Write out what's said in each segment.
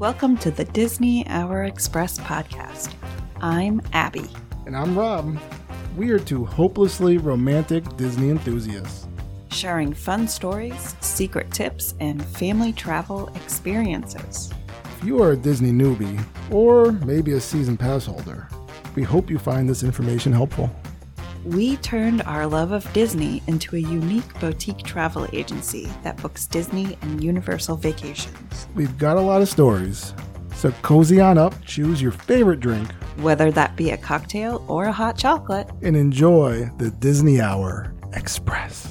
Welcome to the Disney Hour Express podcast. I'm Abby. And I'm Rob. We are two hopelessly romantic Disney enthusiasts, Sharing fun stories, secret tips, and family travel experiences. If you are a Disney newbie, or maybe a season pass holder, we hope you find this information helpful. We turned our love of Disney into a unique boutique travel agency that books Disney and Universal vacations. We've got a lot of stories, so cozy on up, choose your favorite drink, Whether that be a cocktail or a hot chocolate, and enjoy the Disney Hour Express.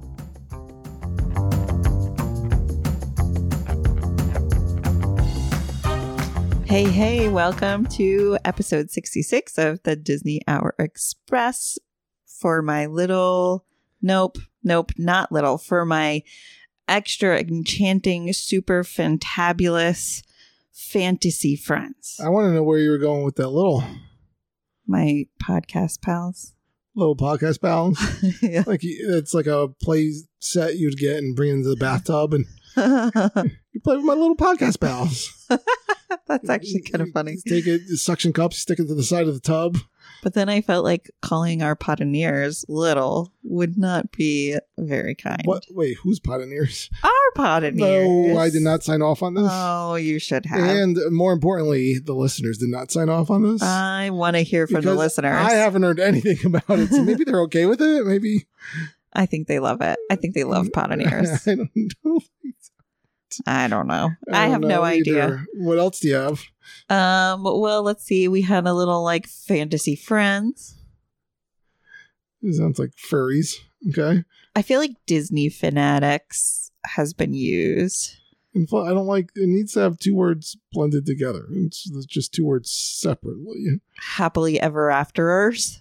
Hey, welcome to episode 66 of the Disney Hour Express. For my little, not little, for my extra enchanting, super fantabulous fantasy friends. I want to know where you were going with that little podcast pals. podcast pals. Yeah. Like it's like a play set you'd get and bring into the bathtub and you play with my little podcast pals. That's actually kind of funny. Take it, suction cups, stick it to the side of the tub. But then I felt like calling our Potineers little would not be very kind. What? Wait, who's Potineers? Our Potineers. No, I did not sign off on this. Oh, you should have. And more importantly, the listeners did not sign off on this. I want to hear from the listeners. I haven't heard anything about it, so maybe they're okay with it. Maybe. I think they love it. I think they love Potineers. I don't know. I don't know. I have no idea. What else do you have? Well, let's see. We had a little like fantasy friends. It sounds like furries. Okay. I feel like Disney fanatics has been used. I don't like it. Needs to have two words blended together. It's just two words separately. Happily ever afterers.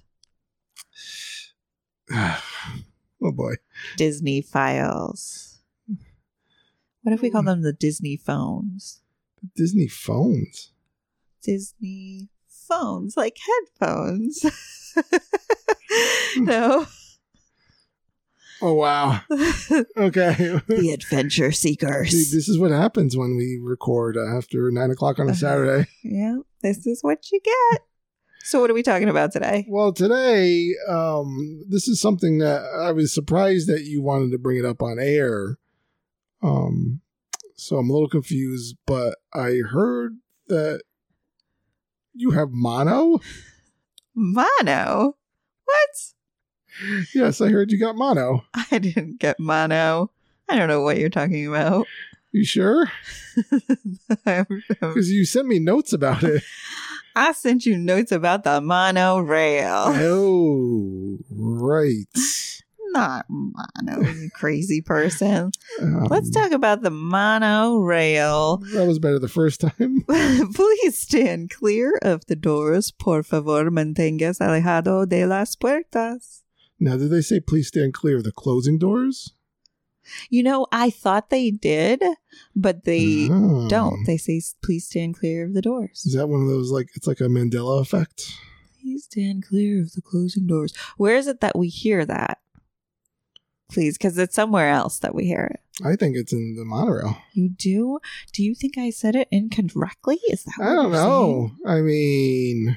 Oh boy. Disney files. What if we call them the Disney phones? Disney phones. Disney phones, like headphones. No. Oh, wow. Okay. The Adventure Seekers. See, this is what happens when we record after 9 o'clock on a Saturday. Yeah, this is what you get. So what are we talking about today? Well, today, this is something that I was surprised that you wanted to bring it up on air. So I'm a little confused, but I heard that you have mono? Mono? What? Yes, I heard you got mono. I didn't get mono. I don't know what you're talking about. You sure? Because you sent me notes about it. I sent you notes about the monorail. Oh, right. Not mono, you crazy person. Let's talk about the monorail. That was better the first time. Please stand clear of the doors. Por favor, manténgase alejado de las puertas. Now, did they say please stand clear of the closing doors? You know, I thought they did, but they don't. They say please stand clear of the doors. Is that one of those, like, it's like a Mandela effect? Please stand clear of the closing doors. Where is it that we hear that? Please, because it's somewhere else that we hear it. I think it's in the monorail. You do? Do you think I said it incorrectly? Is that what I don't you're know. saying? I mean...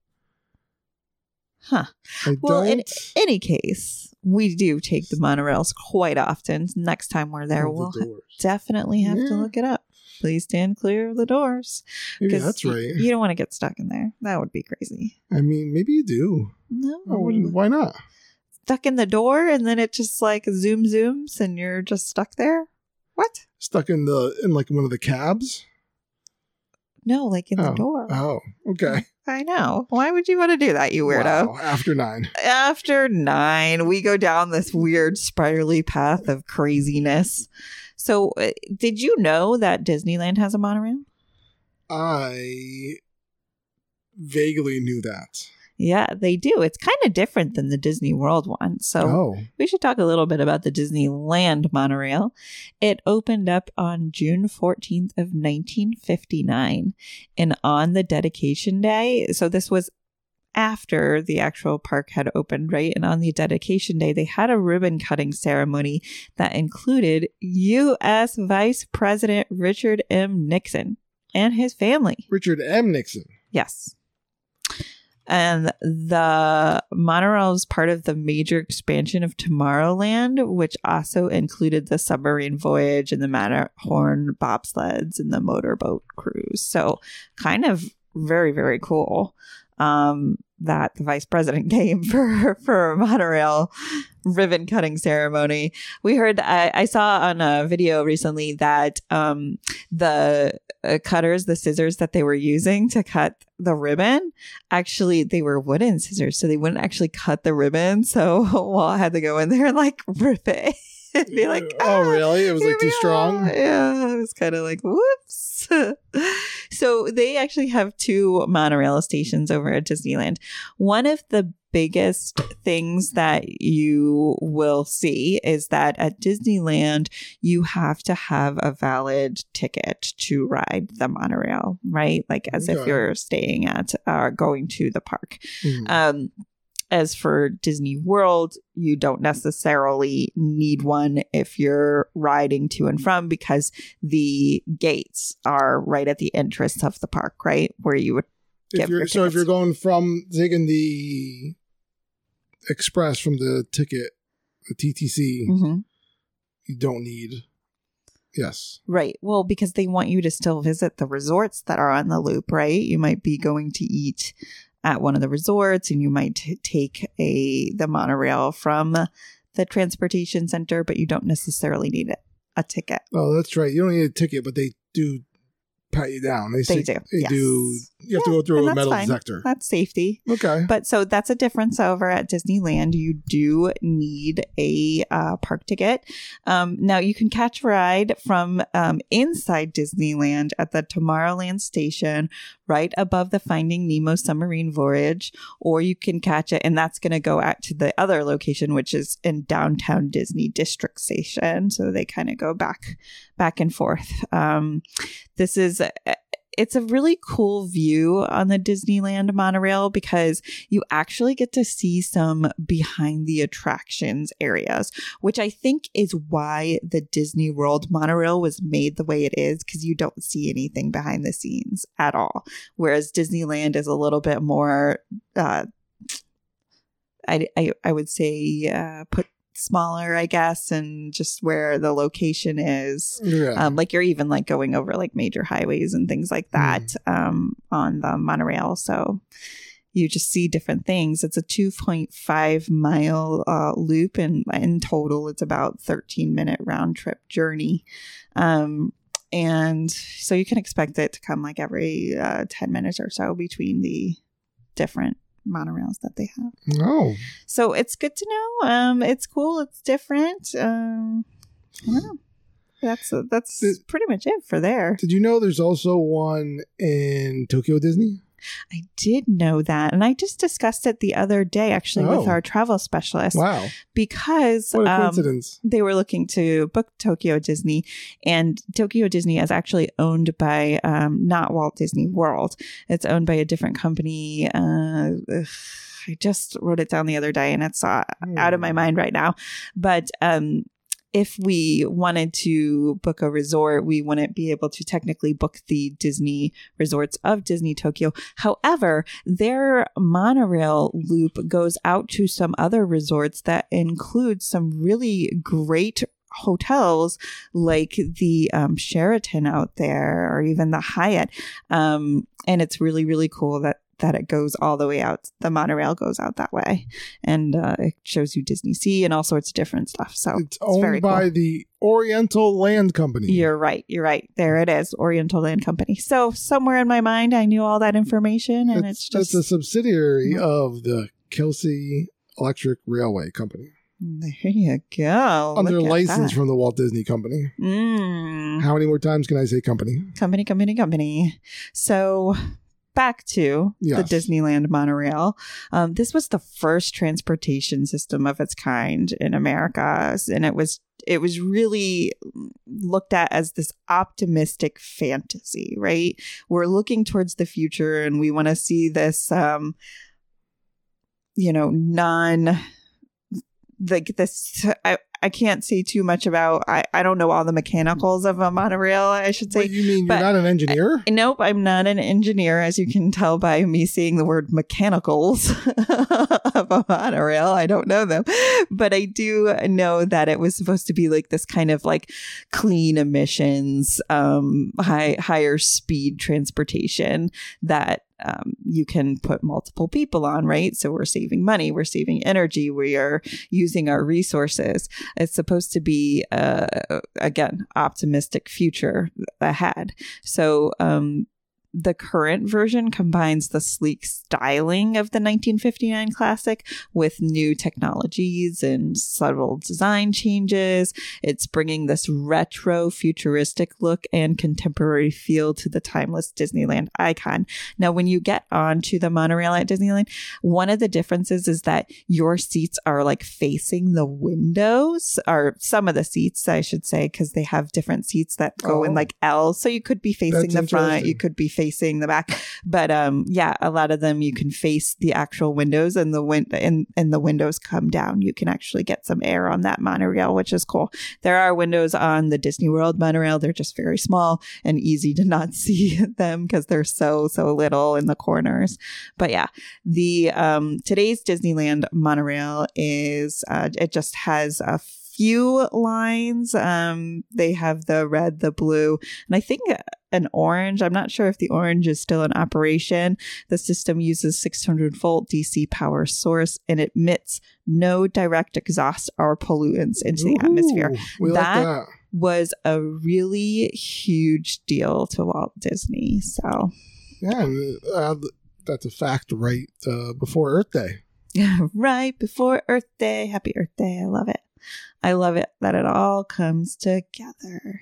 Huh. Well, in any case, we do take the monorails quite often. Next time we're there, we'll definitely have to look it up. Please stand clear of the doors. Maybe that's right. You don't want to get stuck in there. That would be crazy. I mean, maybe you do. No. Why not? Stuck in the door and then it just like zooms and you're just stuck there? What? Stuck in like one of the cabs? No, like in the door. Oh, okay. I know. Why would you want to do that, you weirdo? Wow, after 9. After 9, we go down this weird spirally path of craziness. So, did you know that Disneyland has a monorail? I vaguely knew that. Yeah, they do. It's kind of different than the Disney World one. So we should talk a little bit about the Disneyland monorail. It opened up on June 14th of 1959. And on the dedication day, so this was after the actual park had opened, right? And on the dedication day, they had a ribbon cutting ceremony that included U.S. Vice President Richard M. Nixon. and his family. Richard M. Nixon. Yes. And the monorail is part of the major expansion of Tomorrowland, which also included the submarine voyage and the Matterhorn bobsleds and the motorboat cruise. So kind of very, very cool that the vice president came for a monorail ribbon cutting ceremony. We heard, I saw on a video recently that the cutters, the scissors that they were using to cut the ribbon, actually they were wooden scissors, so they wouldn't actually cut the ribbon. So Walt had to go in there and like rip it. It'd be like, oh really? It was like too strong? Yeah, it was kind of like, whoops. So they actually have 2 monorail stations over at Disneyland. One of the biggest things that you will see is that at Disneyland, you have to have a valid ticket to ride the monorail, right? Like as if you're staying at going to the park. As for Disney World, you don't necessarily need one if you're riding to and from, because the gates are right at the entrance of the park, right? Where you would get your tickets. So if you're going from taking the express from the ticket, the TTC, you don't need. Yes. Right. Well, because they want you to still visit the resorts that are on the loop, right? You might be going to eat at one of the resorts, and you might take the monorail from the transportation center, but you don't necessarily need a ticket. Oh, that's right. You don't need a ticket, but they do pat you down. They do. Yes. You have to go through a metal detector. That's safety. Okay. But so that's a difference over at Disneyland. You do need a park ticket. Now you can catch a ride from inside Disneyland at the Tomorrowland station right above the Finding Nemo submarine voyage, or you can catch it, and that's going to go out to the other location, which is in downtown Disney District Station. So they kind of go back and forth. It's a really cool view on the Disneyland monorail because you actually get to see some behind the attractions areas, which I think is why the Disney World monorail was made the way it is, because you don't see anything behind the scenes at all. Whereas Disneyland is a little bit more, I would say, put smaller, I guess, and just where the location is. Yeah. Like you're even like going over like major highways and things like that on the monorail. So you just see different things. It's a 2.5 mile loop, and in total it's about 13-minute round trip journey. And so you can expect it to come like every 10 minutes or so between the different monorails that they have. Oh. So it's good to know. It's cool. It's different. I don't know. That's pretty much it for there. Did you know there's also one in Tokyo Disney? I did know that. And I just discussed it the other day, actually, with our travel specialist. Wow. Because what a coincidence. They were looking to book Tokyo Disney. And Tokyo Disney is actually owned by not Walt Disney World. It's owned by a different company. I just wrote it down the other day, and it's out of my mind right now. But if we wanted to book a resort, we wouldn't be able to technically book the Disney resorts of Disney Tokyo. However, their monorail loop goes out to some other resorts that include some really great hotels, like the Sheraton out there, or even the Hyatt. And it's really, really cool that it goes all the way out. The monorail goes out that way, and it shows you Disney Sea and all sorts of different stuff. So it's owned very by cool. The Oriental Land Company. You're right. There it is, Oriental Land Company. So somewhere in my mind, I knew all that information, and it's just a subsidiary of the Kelsey Electric Railway Company. There you go. Under license from the Walt Disney Company. How many more times can I say company? Company. So back to the Disneyland monorail. This was the first transportation system of its kind in America, and it was really looked at as this optimistic fantasy, right? We're looking towards the future, and we want to see this, I can't say too much about, I don't know all the mechanicals of a monorail, I should say. What, you mean you're not an engineer? Nope, I'm not an engineer, as you can tell by me seeing the word mechanicals of a monorail. I don't know them, but I do know that it was supposed to be like this kind of like clean emissions, higher speed transportation that you can put multiple people on, right? So we're saving money, we're saving energy, we are using our resources. It's supposed to be, again, optimistic future ahead. So, the current version combines the sleek styling of the 1959 classic with new technologies and subtle design changes. It's bringing this retro futuristic look and contemporary feel to the timeless Disneyland icon. Now, when you get onto the monorail at Disneyland, one of the differences is that your seats are like facing the windows, or some of the seats, I should say, because they have different seats that go in like L's. So you could be facing the front, you could be facing the back, but yeah, a lot of them you can face the actual windows, and the windows come down. You can actually get some air on that monorail, which is cool. There are windows on the Disney World monorail. They're just very small and easy to not see them because they're so little in the corners. But yeah, the today's Disneyland monorail is it just has a few lines. They have the red, the blue, and I think an orange. I'm not sure if the orange is still in operation. The system uses 600-volt DC power source and emits no direct exhaust or pollutants into the atmosphere. That was a really huge deal to Walt Disney. So yeah, that's a fact. Right before Earth Day. Right before Earth Day. Happy Earth Day. I love it. I love it that it all comes together.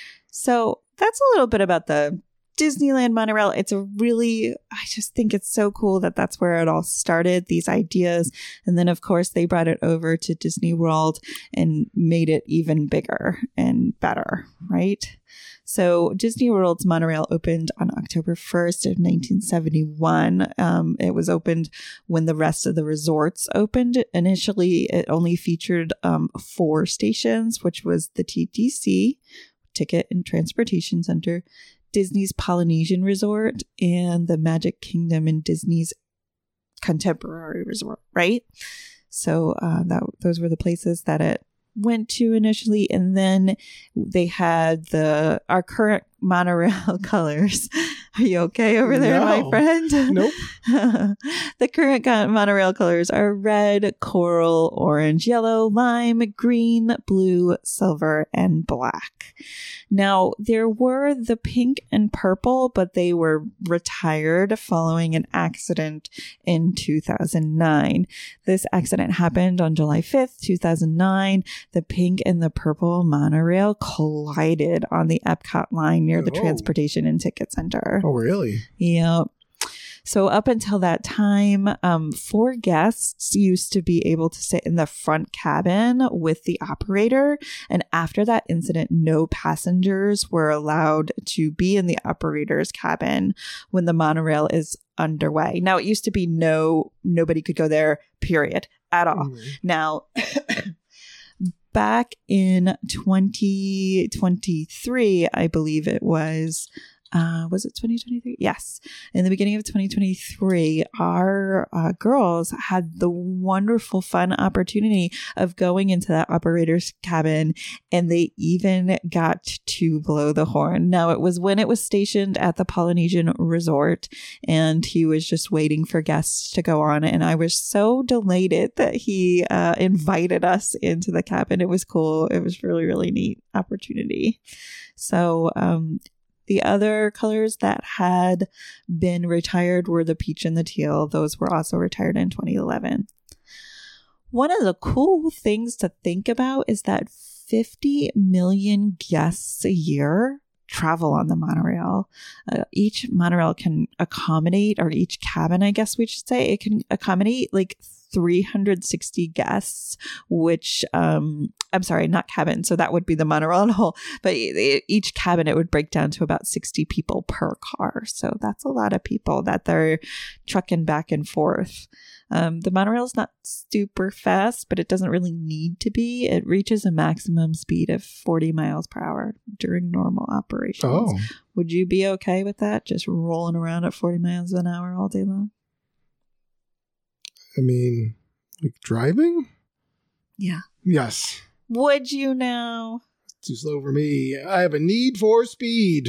So that's a little bit about the Disneyland monorail. It's a really, I just think it's so cool that that's where it all started, these ideas. And then, of course, they brought it over to Disney World and made it even bigger and better, right? So Disney World's monorail opened on October 1st of 1971. It was opened when the rest of the resorts opened. Initially, it only featured 4 stations, which was the TTC, Ticket and Transportation Center, Disney's Polynesian Resort, and the Magic Kingdom and Disney's Contemporary Resort, right? So those were the places that it went to initially. And then they had our current monorail colors. Are you okay over there, my friend? Nope. The current monorail colors are red, coral, orange, yellow, lime, green, blue, silver, and black. Now, there were the pink and purple, but they were retired following an accident in 2009. This accident happened on July 5th, 2009. The pink and the purple monorail collided on the Epcot line near the Transportation and Ticket Center. Oh, really? Yep. So up until that time, 4 guests used to be able to sit in the front cabin with the operator. And after that incident, no passengers were allowed to be in the operator's cabin when the monorail is underway. Now, it used to be nobody could go there, period, at all. Mm-hmm. Now, back in 2023, I believe it was it 2023? Yes. In the beginning of 2023, our girls had the wonderful, fun opportunity of going into that operator's cabin, and they even got to blow the horn. Now, it was when it was stationed at the Polynesian Resort, and he was just waiting for guests to go on. And I was so delighted that he invited us into the cabin. It was cool. It was really, really neat opportunity. So, the other colors that had been retired were the peach and the teal. Those were also retired in 2011. One of the cool things to think about is that 50 million guests a year travel on the monorail. Each monorail can accommodate, or each cabin, I guess we should say, it can accommodate like 360 guests, which, I'm sorry, not cabin. So that would be the monorail and whole, but each cabin, it would break down to about 60 people per car. So that's a lot of people that they're trucking back and forth. The monorail is not super fast, but it doesn't really need to be. It reaches a maximum speed of 40 miles per hour during normal operations. Oh. Would you be okay with that? Just rolling around at 40 miles an hour all day long? I mean, like driving? Yeah. Yes. Would you now? Too slow for me. I have a need for speed.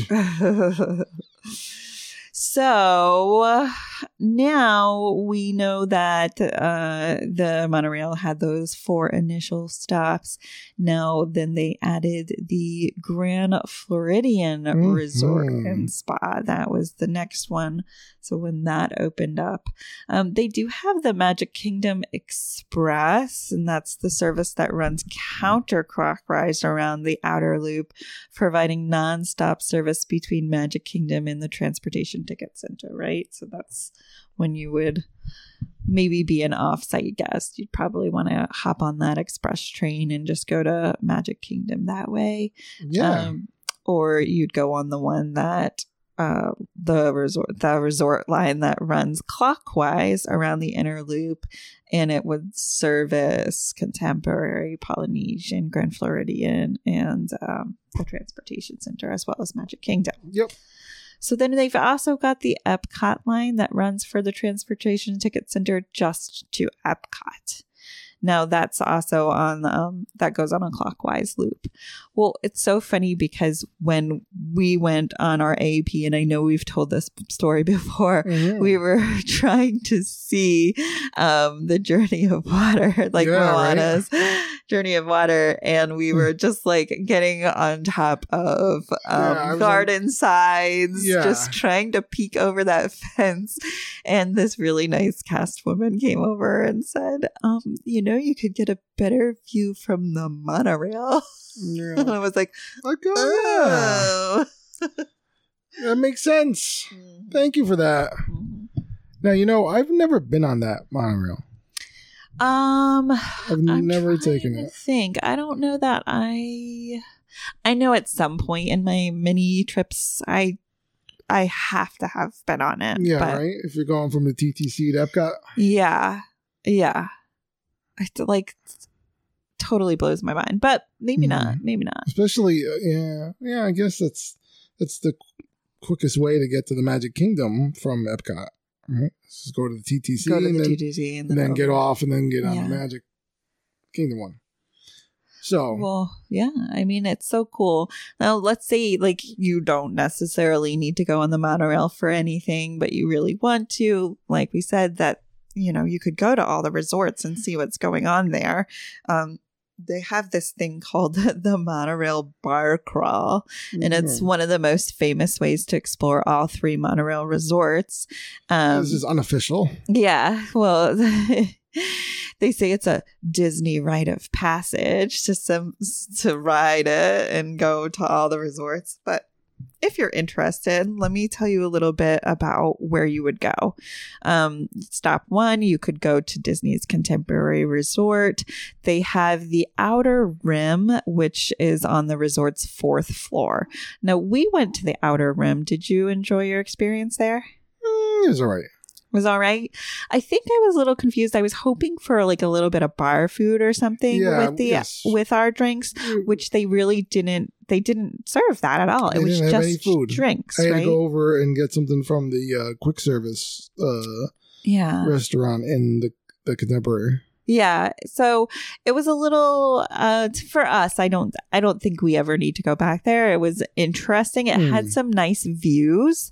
So now we know that the monorail had those 4 initial stops. Now then they added the Grand Floridian Resort and Spa. That was the next one. So when that opened up, they do have the Magic Kingdom Express, and that's the service that runs counterclockwise around the outer loop, providing nonstop service between Magic Kingdom and the Transportation Ticket Center, right? So that's when you would maybe be an off-site guest. You'd probably want to hop on that express train and just go to Magic Kingdom that way. Yeah. Or you'd go on the one that the resort line that runs clockwise around the inner loop, and it would service Contemporary, Polynesian, Grand Floridian, and the Transportation Center, as well as Magic Kingdom. Yep. So then they've also got the Epcot line that runs for the Transportation Ticket Center just to Epcot. Now that's also on, that goes on a clockwise loop. Well, it's so funny because when we went on our AAP, and I know we've told this story before, we were trying to see the Journey of Water, like Moana's Journey of Water, and we were just like getting on top of garden sides, just trying to peek over that fence. And this really nice cast woman came over and said, you could get a better view from the monorail. Yeah. And I was like, oh. That makes sense. Thank you for that. Now, I've never been on that monorail. I've never taken it. I don't know that I know at some point in my mini trips, I have to have been on it. Yeah, right? If you're going from the TTC to Epcot. Yeah. Totally blows my mind, but maybe not. Especially, I guess that's the quickest way to get to the Magic Kingdom from Epcot. Right? Just go to the TTC, and then get off, and then get on the Magic Kingdom one. So, well, yeah, I mean, it's so cool. Now, let's say you don't necessarily need to go on the monorail for anything, but you really want to. Like we said, that you could go to all the resorts and see what's going on there. They have this thing called the Monorail Bar Crawl, and it's one of the most famous ways to explore all 3 monorail resorts. This is unofficial. Yeah, well, they say it's a Disney rite of passage to ride it and go to all the resorts, but if you're interested, let me tell you a little bit about where you would go. Stop 1, you could go to Disney's Contemporary Resort. They have the Outer Rim, which is on the resort's 4th floor. Now, we went to the Outer Rim. Did you enjoy your experience there? It was all right. Was all right. I think I was a little confused. I was hoping for a little bit of bar food or something with our drinks, which they really didn't. They didn't serve that at all. It was just drinks. I had to go over and get something from the quick service restaurant in the Contemporary. Yeah, so it was a little for us. I don't think we ever need to go back there. It was interesting. It had some nice views,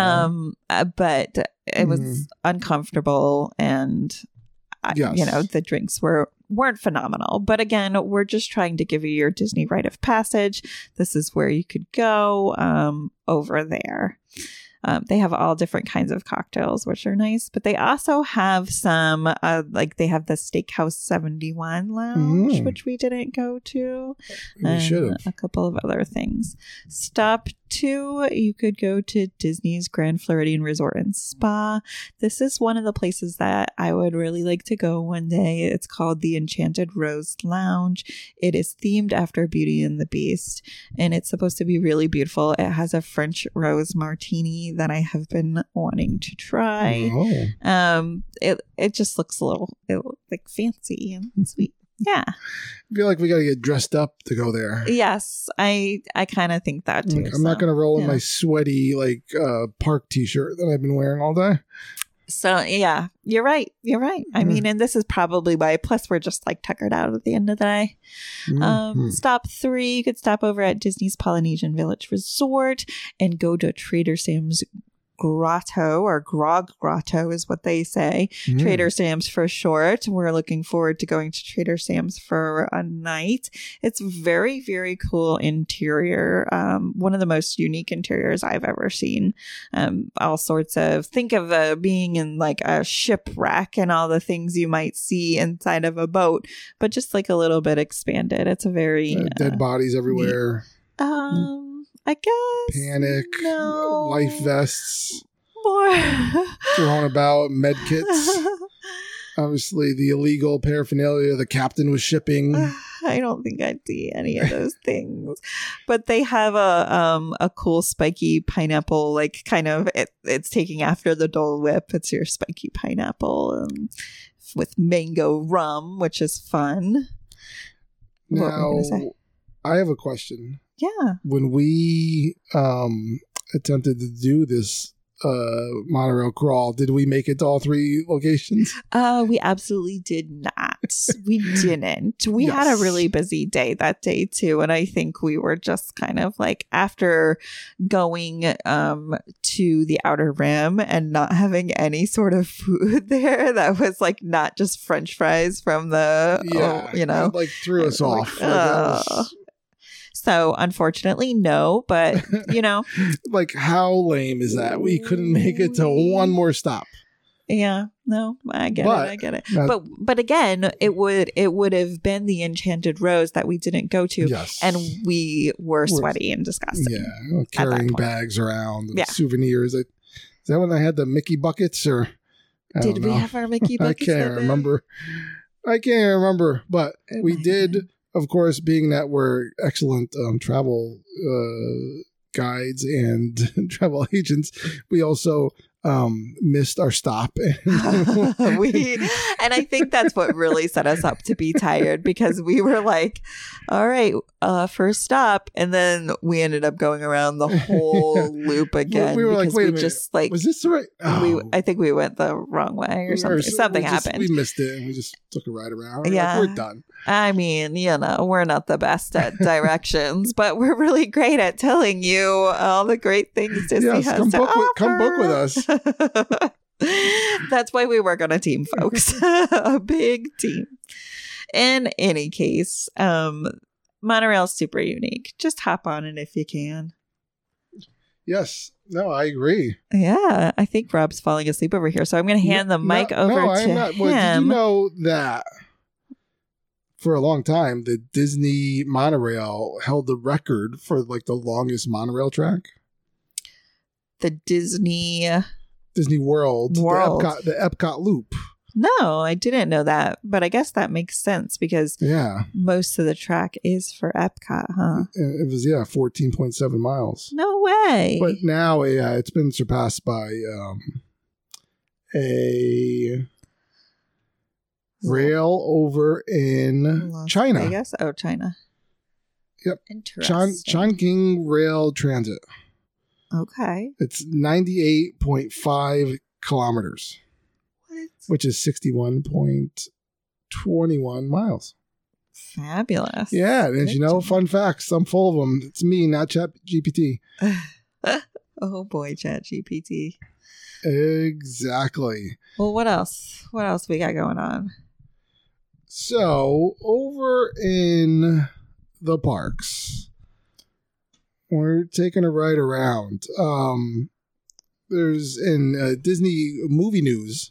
but it was uncomfortable, and the drinks weren't phenomenal. But again, we're just trying to give you your Disney rite of passage. This is where you could go over there. They have all different kinds of cocktails, which are nice, but they also have some, they have the Steakhouse 71 Lounge, which we didn't go to. We should have. A couple of other things. Stop 2, you could go to Disney's Grand Floridian Resort and Spa. This is one of the places that I would really like to go one day. It's called the Enchanted Rose Lounge. It is themed after Beauty and the Beast, and it's supposed to be really beautiful. It has a French rose martini that I have been wanting to try. It just looks like fancy and sweet. Yeah. I feel like we got to get dressed up to go there. Yes, I kind of think that too. I'm not going to roll in my sweaty park t-shirt that I've been wearing all day. So yeah, you're right. I mean, and this is probably why. Plus, we're just like tuckered out at the end of the day. Stop 3, you could stop over at Disney's Polynesian Village Resort and go to Trader Sam's Grotto, or Grog Grotto is what they say. Trader Sam's for short. We're looking forward to going to Trader Sam's for a night. It's very, very cool interior. One of the most unique interiors I've ever seen. All sorts of, think of being in like a shipwreck and all the things you might see inside of a boat, but just like a little bit expanded. It's a very dead bodies everywhere. I guess. Panic. No. Life vests. More. Thrown about. Med kits. Obviously, the illegal paraphernalia the captain was shipping. I don't think I'd see any of those things. But they have a cool spiky pineapple, like kind of, it's taking after the Dole Whip. It's your spiky pineapple with mango rum, which is fun. Now, I have a question. Yeah. When we attempted to do this monorail crawl, did we make it to all 3 locations? We absolutely did not. We didn't. We had a really busy day that day too, and I think we were just kind of like, after going to the Outer Rim and not having any sort of food there that was like not just French fries from the it like threw us off. So unfortunately, no, but like, how lame is that? We couldn't make it to one more stop. Yeah, no, I get it. But again, it would have been the Enchanted Rose that we didn't go to, and we were sweaty and disgusting. Yeah, carrying bags around, souvenirs. Is that when I had the Mickey buckets, or did we have our Mickey buckets? I can't remember, but we did. Of course, being that we're excellent travel guides and travel agents, we also missed our stop. And I think that's what really set us up to be tired, because we were like, all right, first stop. And then we ended up going around the whole loop again. We were like, wait a minute. Just like, was this the right? Oh. I think we went the wrong way or something. Something happened. We missed it and we just took a ride around. We're done. I mean, we're not the best at directions, but we're really great at telling you all the great things Disney has to offer. Come book with us. That's why we work on a team, folks. A big team. In any case, Monorail's super unique. Just hop on it if you can. Yes. No, I agree. Yeah. I think Rob's falling asleep over here, so I'm going to hand the mic over to him. Well, did you know that for a long time, the Disney monorail held the record for like the longest monorail track? The Disney World. The Epcot Loop. No, I didn't know that, but I guess that makes sense because most of the track is for Epcot, huh? It was 14.7 miles. No way. But now, it's been surpassed by a rail over in China. I guess. Oh, China. Yep. Interesting. Chongqing Rail Transit. Okay. It's 98.5 kilometers. What? Which is 61.21 miles. Fabulous. Yeah. And fun facts. I'm full of them. It's me, not ChatGPT. Oh boy, ChatGPT. Exactly. Well, what else? What else we got going on? So, over in the parks, we're taking a ride around. There's in Disney movie news,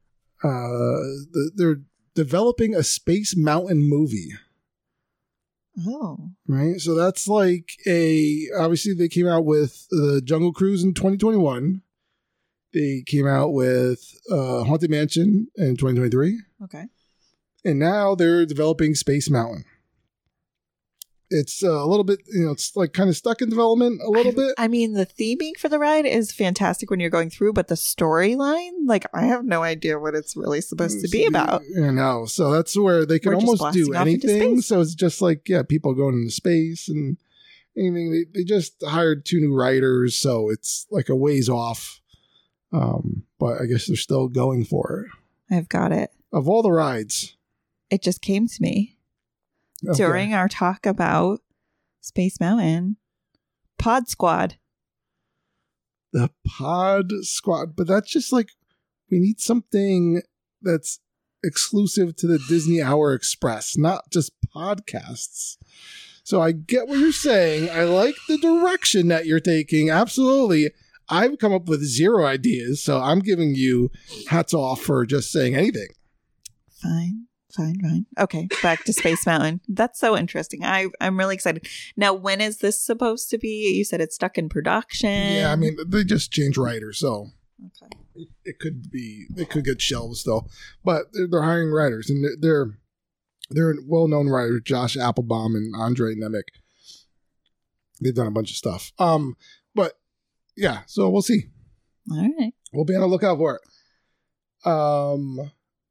they're developing a Space Mountain movie. Oh. Right? So that's like obviously they came out with the Jungle Cruise in 2021. They came out with Haunted Mansion in 2023. Okay. And now they're developing Space Mountain. It's a little bit, it's like kind of stuck in development a little bit. I mean, the theming for the ride is fantastic when you're going through, but the storyline, like, I have no idea what it's really supposed to be about. I know. So that's where they can almost do anything. So it's just like, people going into space and anything. They just hired 2 new writers. So it's like a ways off. But I guess they're still going for it. I've got it. Of all the rides. It just came to me. Okay. During our talk about Space Mountain, Pod Squad. The Pod Squad. But that's just like, we need something that's exclusive to the Disney Hour Express, not just podcasts. So I get what you're saying. I like the direction that you're taking. Absolutely. I've come up with 0 ideas, so I'm giving you hats off for just saying anything. Fine. Okay, back to Space Mountain. That's so interesting. I'm really excited. Now, when is this supposed to be? You said it's stuck in production. Yeah, I mean, they just changed writers, so okay. It could get shelved still. But they're hiring writers, and they're well-known writers, Josh Applebaum and Andre Nemec. They've done a bunch of stuff. But yeah, so we'll see. All right. We'll be on the lookout for it.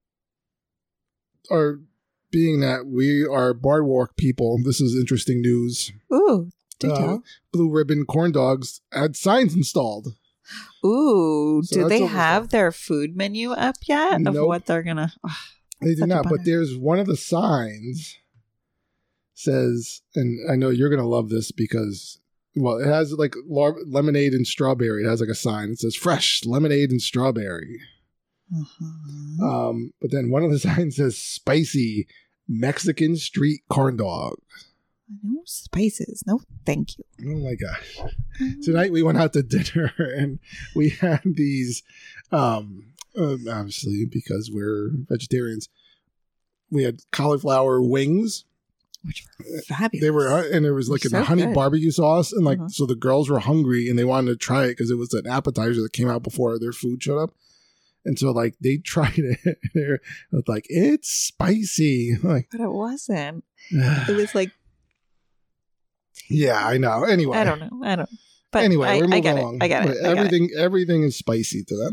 Or being that we are Boardwalk people, this is interesting news. Ooh, do tell. Blue Ribbon Corn Dogs had signs installed. Ooh, so do they have their food menu up yet of what they're gonna? Oh, they do not, but there's one of the signs says, and I know you're gonna love this because, well, it has like lemonade and strawberry. It has like a sign. It says fresh lemonade and strawberry. But then one of the signs says spicy Mexican street corn dog. No spices. No, thank you. Oh my gosh. Tonight we went out to dinner and we had these, obviously because we're vegetarians, we had cauliflower wings. Which were fabulous. They were, and it was like in a honey barbecue sauce. And like, so the girls were hungry and they wanted to try it because it was an appetizer that came out before their food showed up. And so, like, they tried it. It was like, it's spicy. Like, but it wasn't. It was like... Yeah, I know. Anyway. I don't know. But anyway, we're moving along. I get it. Everything is spicy to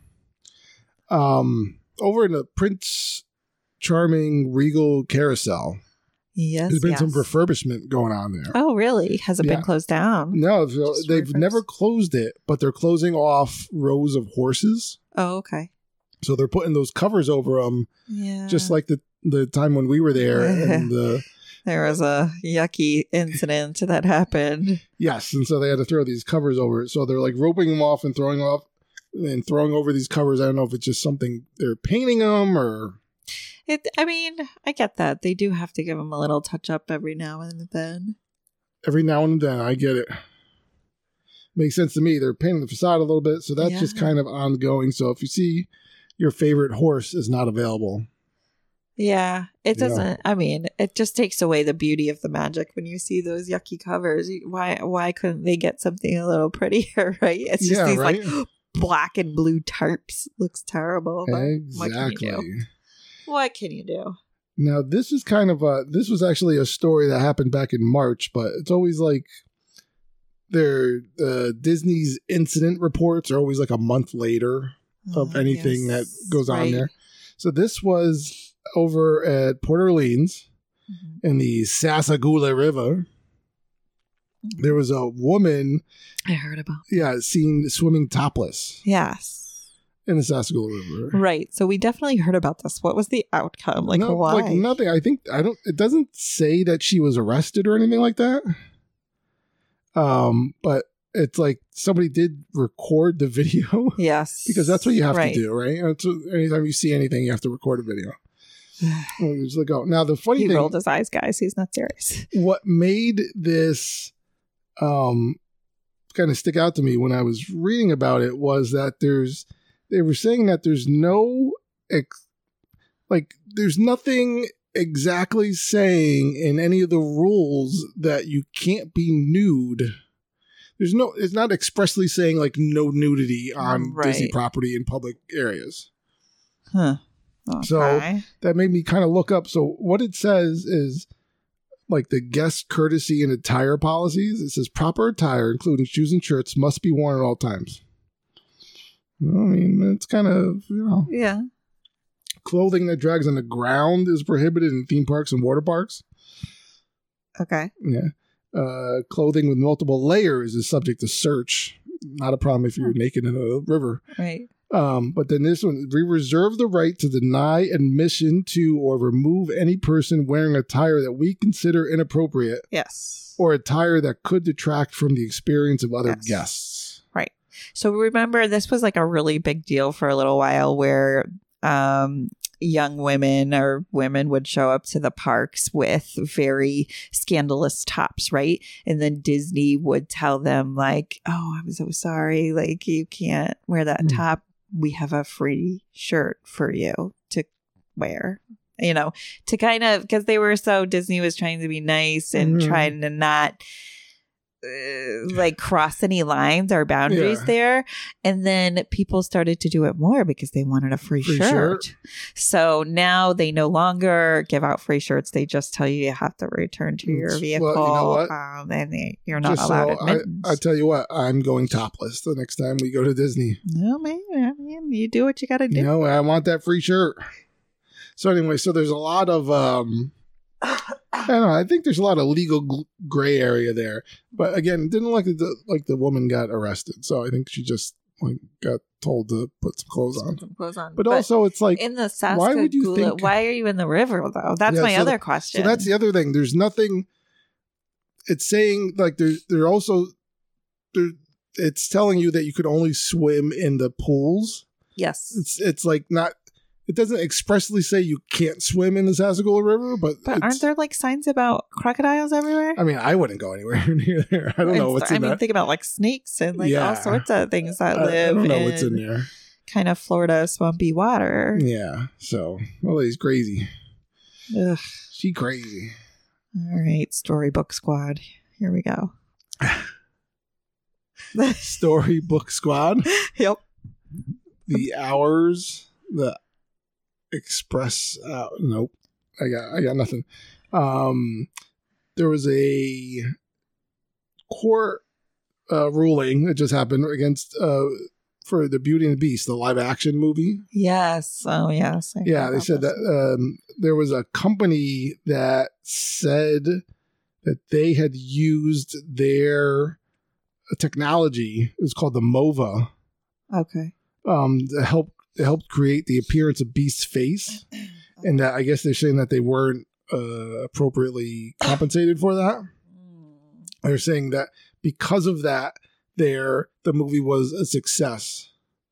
them. Over in the Prince Charming Regal Carousel. Yes, there's been some refurbishment going on there. Oh, really? Has it been closed down? No, they've never closed it, but they're closing off rows of horses. Oh, okay. So they're putting those covers over them, just like the time when we were there. And there was a yucky incident that happened. Yes, and so they had to throw these covers over it. So they're like roping them off and throwing over these covers. I don't know if it's just something they're painting them or... I mean, I get that. They do have to give them a little touch up every now and then. Every now and then, I get it. Makes sense to me. They're painting the facade a little bit, so that's just kind of ongoing. So if you see your favorite horse is not available. Yeah, it doesn't. I mean, it just takes away the beauty of the magic when you see those yucky covers. Why couldn't they get something a little prettier, right? It's just these like black and blue tarps. Looks terrible. But exactly. What can you do? Now, this is kind of this was actually a story that happened back in March, but it's always like Disney's incident reports are always like a month later of anything that goes on there. So this was over at Port Orleans in the Sassagoula River. There was a woman I heard about. Seen swimming topless. Yes. In the Sassagoula River. Right. So we definitely heard about this. What was the outcome? Like, why? Like nothing. It doesn't say that she was arrested or anything like that. But it's like somebody did record the video. Yes. Because that's what you have to do, right? Anytime you see anything, you have to record a video. Just like, now, the funny thing... He rolled his eyes, guys. He's not serious. What made this kind of stick out to me when I was reading about it was that they were saying that there's no... there's nothing exactly saying in any of the rules that you can't be nude. It's not expressly saying like no nudity on Disney property in public areas. Huh. Okay. So that made me kind of look up. So what it says is like the guest courtesy and attire policies. It says proper attire, including shoes and shirts, must be worn at all times. I mean, it's kind of, Yeah. Clothing that drags on the ground is prohibited in theme parks and water parks. Okay. Yeah. Clothing with multiple layers is subject to search. Not a problem if you're naked in a river. Right. But then this one, we reserve the right to deny admission to or remove any person wearing attire that we consider inappropriate. Yes. Or attire that could detract from the experience of other guests. Right. So remember, this was like a really big deal for a little while where young women or women would show up to the parks with very scandalous tops, right? And then Disney would tell them like, oh, I'm so sorry. Like, you can't wear that top. We have a free shirt for you to wear, to kind of, because Disney was trying to be nice and trying to not like cross any lines or boundaries there. And then people started to do it more because they wanted a free shirt. So now they no longer give out free shirts. They just tell you have to return to your vehicle. Well, you know what? And you're not allowed admittance. I tell you what, I'm going topless the next time we go to Disney. No, man. I mean, you do what you got to do. No, I want that free shirt. So anyway, there's a lot of I don't know. I think there's a lot of legal gray area there, but again, it didn't look like the woman got arrested. So I think she just got told to put some clothes on. But also, it's like in the Pascagoula, why are you in the river though? That's my other question. So that's the other thing. There's nothing. It's saying like it's telling you that you could only swim in the pools. Yes, it's like not. It doesn't expressly say you can't swim in the Pascagoula River, but aren't there like signs about crocodiles everywhere? I mean, I wouldn't go anywhere near there. I don't know what's in there. Think about like snakes and like all sorts of things that live. I don't know what's in there. Kind of Florida swampy water. Yeah. So, he's crazy. Ugh. She crazy. All right, Storybook Squad. Here we go. Storybook Squad. Yep. The hours. The Express. Nope. I got nothing. There was a court ruling that just happened against for the Beauty and the Beast, the live action movie. Yes. Oh, yes. Yeah, they said that there was a company that said that they had used their technology. It was called the MOVA. Okay. To help create the appearance of Beast's face, and that I guess they're saying that they weren't appropriately compensated for that. They're saying that because of that, the movie was a success.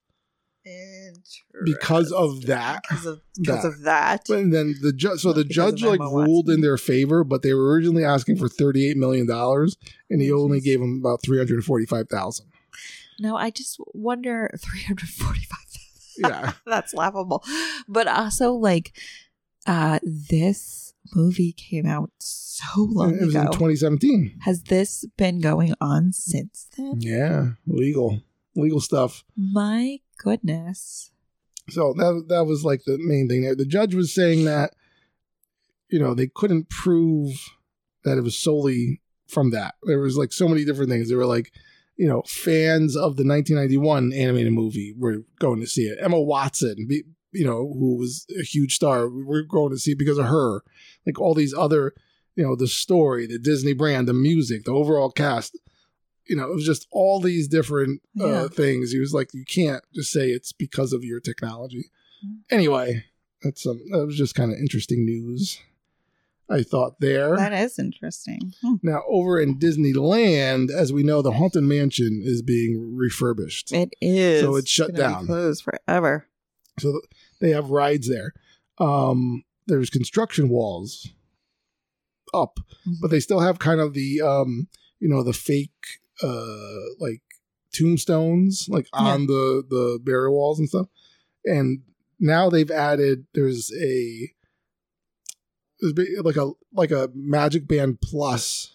Because of that. Because of that. And then the judge like ruled in their favor, but they were originally asking for $38 million, and he only gave them about $345,000. No, I just wonder, $345,000. Yeah. That's laughable. But also, like, this movie came out so long ago. It was in 2017. Has this been going on since then? Yeah. Legal stuff. My goodness. So that was like the main thing there. The judge was saying that, they couldn't prove that it was solely from that. There was like so many different things. They were like, fans of the 1991 animated movie were going to see it. Emma Watson, who was a huge star, we're going to see it because of her. Like all these other, the story, the Disney brand, the music, the overall cast. It was just all these different things. He was like, you can't just say it's because of your technology. Anyway, that was just kind of interesting news, I thought there. That is interesting. Now, over in Disneyland, as we know, the Haunted Mansion is being refurbished. It is. So it's shut down. Closed forever. So they have rides there. There's construction walls up, but they still have kind of the, the fake, like tombstones, like on the burial walls and stuff. And now they've added, there's a like a Magic Band Plus.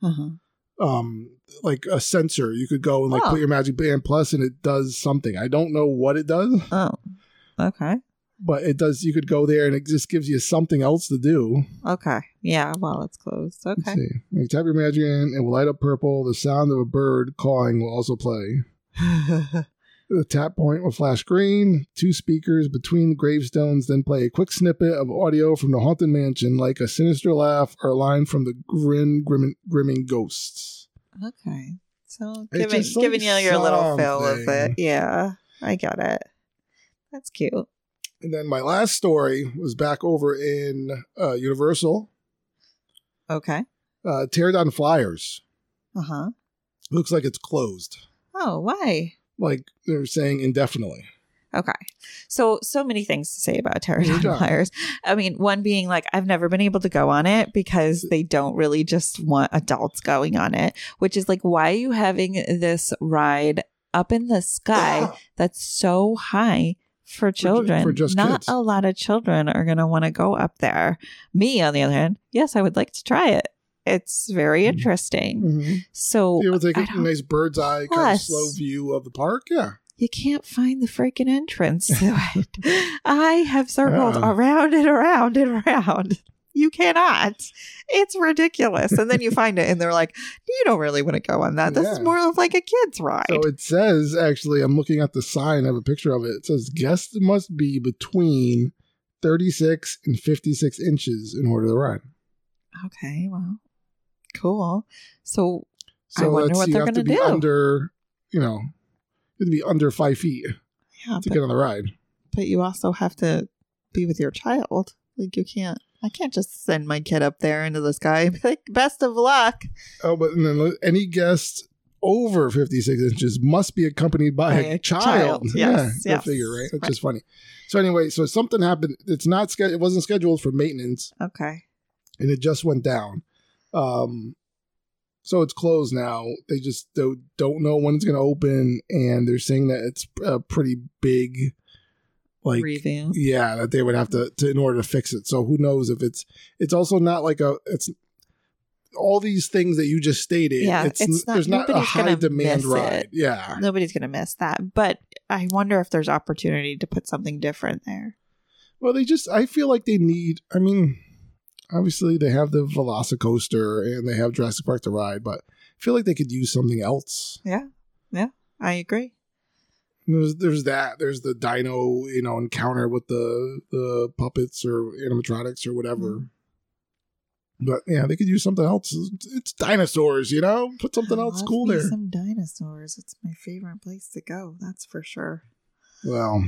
Like a sensor. You could go and like put your Magic Band Plus and it does something. I don't know what it does. Oh, okay. But it does. You could go there and it just gives you something else to do. Okay. Yeah, while it's closed. Okay. Let's see. You tap your Magic in, it will light up purple. The sound of a bird calling will also play. The tap point will flash green. 2 speakers between the gravestones then play a quick snippet of audio from the haunted mansion, like a sinister laugh or a line from the grimming ghosts. Okay. So giving you your little fill of it. Yeah, I got it. That's cute. And then my last story was back over in Universal. Okay. Tear Down Flyers. Uh-huh. Looks like it's closed. Oh, why? Like they're saying indefinitely. Okay. So many things to say about Tear Down Flyers. I mean, one being like, I've never been able to go on it because they don't really just want adults going on it, which is like, why are you having this ride up in the sky that's so high for children? For just Not kids. a lot of children are going to want to go up there. Me, on the other hand, yes, I would like to try it. It's very interesting. Mm-hmm. So you able to take a nice bird's eye kind of slow view of the park? Yeah. You can't find the freaking entrance to it. I have circled around and around and around. You cannot. It's ridiculous. And then you find it and they're like, you don't really want to go on that. This is more of like a kid's ride. So it says, actually, I'm looking at the sign. I have a picture of it. It says guests must be between 36 and 56 inches in order to ride. Okay, well, cool. So I wonder what they're going to do. Under, you have to be under 5 feet to get on the ride. But you also have to be with your child. Like I can't just send my kid up there into the sky and be like, best of luck. Oh, but then any guest over 56 inches must be accompanied by a child. Yes, yeah, figure, right? That's just funny. So anyway, so something happened. It wasn't scheduled for maintenance. Okay. And it just went down. So it's closed now. They just don't know when it's going to open, and they're saying that it's a pretty big, like, revamp. Yeah, that they would have to in order to fix it. So who knows if it's also not like it's all these things that you just stated. Yeah, there's not a high demand ride. Yeah, nobody's going to miss that. But I wonder if there's opportunity to put something different there. Well, I feel like they need. I mean, obviously, they have the Velocicoaster and they have Jurassic Park to ride, but I feel like they could use something else. Yeah, I agree. There's that. There's the dino, encounter with the puppets or animatronics or whatever. But yeah, they could use something else. It's dinosaurs, Put something else cool there. Some dinosaurs. It's my favorite place to go. That's for sure. Well,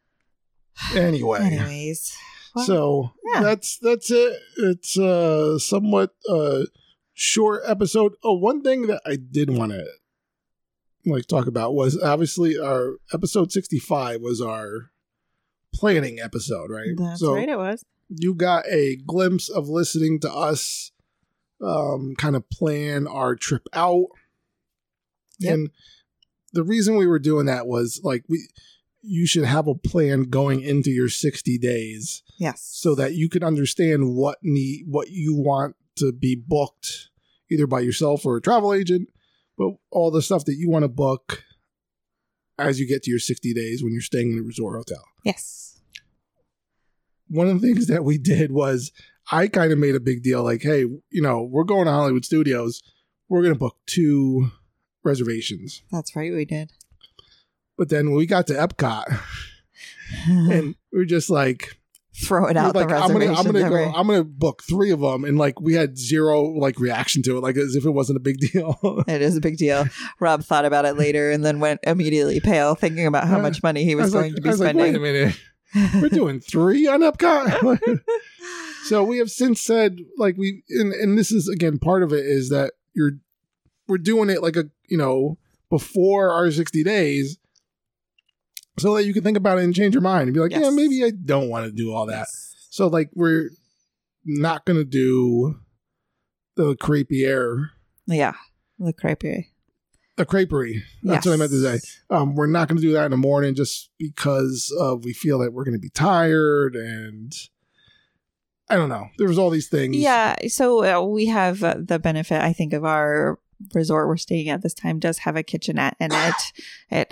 anyways. Well, so that's it. It's a somewhat short episode. Oh, one thing that I did want to talk about was obviously our episode 65 was our planning episode, right? That's right, it was. You got a glimpse of listening to us kind of plan our trip out. Yep. And the reason we were doing that was you should have a plan going into your 60 days. Yes. So that you can understand what you want to be booked either by yourself or a travel agent, but all the stuff that you want to book as you get to your 60 days when you're staying in a resort hotel. Yes. One of the things that we did was I kind of made a big deal like, hey, we're going to Hollywood Studios. We're going to book 2 reservations. That's right, we did. But then when we got to Epcot and we were just like, throw it out the reservations. I'm going to book 3 of them. And we had zero reaction to it, as if it wasn't a big deal. It is a big deal. Rob thought about it later and then went immediately pale thinking about how much money he was going to be spending. Wait a minute. We're doing 3 on Epcot. So we have since said and this is again part of it is that we're doing it before our 60 days so that you can think about it and change your mind and be like, yes. Yeah, maybe I don't want to do all that. Yes. So we're not going to do the crepier. Yeah, the crepier. The creperie. That's what I meant to say. We're not going to do that in the morning just because we feel that we're going to be tired. And I don't know. There was all these things. Yeah. So we have the benefit, I think, of our resort we're staying at this time does have a kitchenette in it,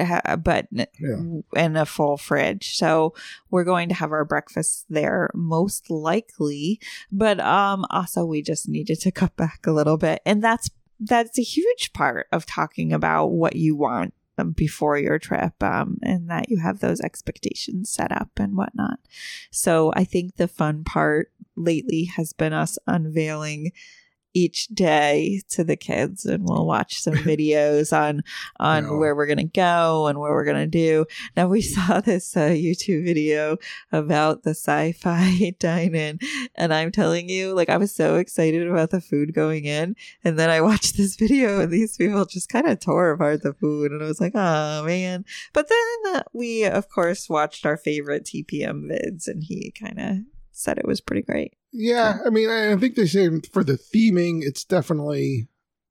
and a full fridge. So we're going to have our breakfast there most likely. But also we just needed to cut back a little bit. And that's a huge part of talking about what you want before your trip, and that you have those expectations set up and whatnot. So I think the fun part lately has been us unveiling each day to the kids, and we'll watch some videos on where we're going to go and what we're going to do. Now, we saw this YouTube video about the sci-fi dine-in, and I'm telling you, like, I was so excited about the food going in, and then I watched this video and these people just kind of tore apart the food, and I was like, oh man. But then we of course watched our favorite TPM vids, and he kind of said it was pretty great. Yeah, I mean, I think they say for the theming, it's definitely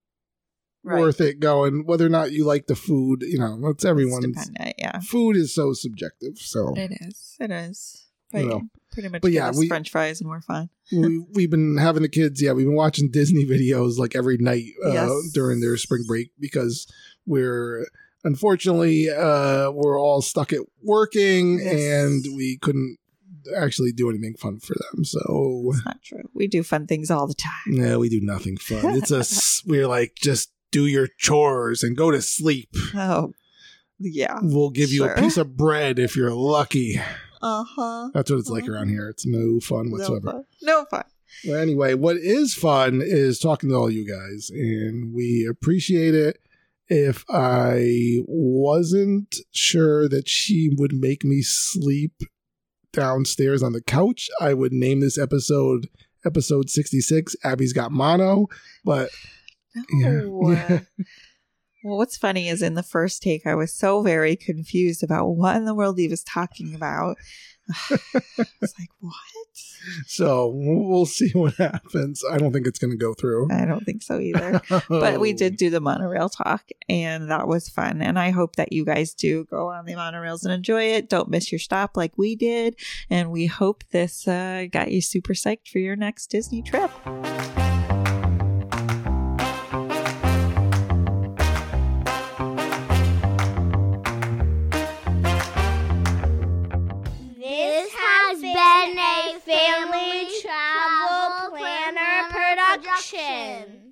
worth it going. Whether or not you like the food, it's everyone's. It's dependent, yeah. Food is so subjective, so it is. But pretty much. But yeah, French fries and we're fine. we've been having the kids. Yeah, we've been watching Disney videos like every night during their spring break, because we're unfortunately we're all stuck at working, and we couldn't actually do anything fun for them. So it's not true. We do fun things all the time. No, we do nothing fun. We're like, just do your chores and go to sleep. Oh, yeah. We'll give you a piece of bread if you're lucky. That's what it's like around here. It's no fun whatsoever. No fun. Well, anyway, what is fun is talking to all you guys, and we appreciate it. If I wasn't sure that she would make me sleep downstairs on the couch, I would name this episode 66, Abby's Got Mono. But yeah. Well, what's funny is in the first take, I was so very confused about what in the world he was talking about. It's like, what? So we'll see what happens. I don't think it's going to go through. I don't think so either. But we did do the monorail talk, and that was fun. And I hope that you guys do go on the monorails and enjoy it. Don't miss your stop like we did. And we hope this got you super psyched for your next Disney trip. This has been a Family Travel Planner production.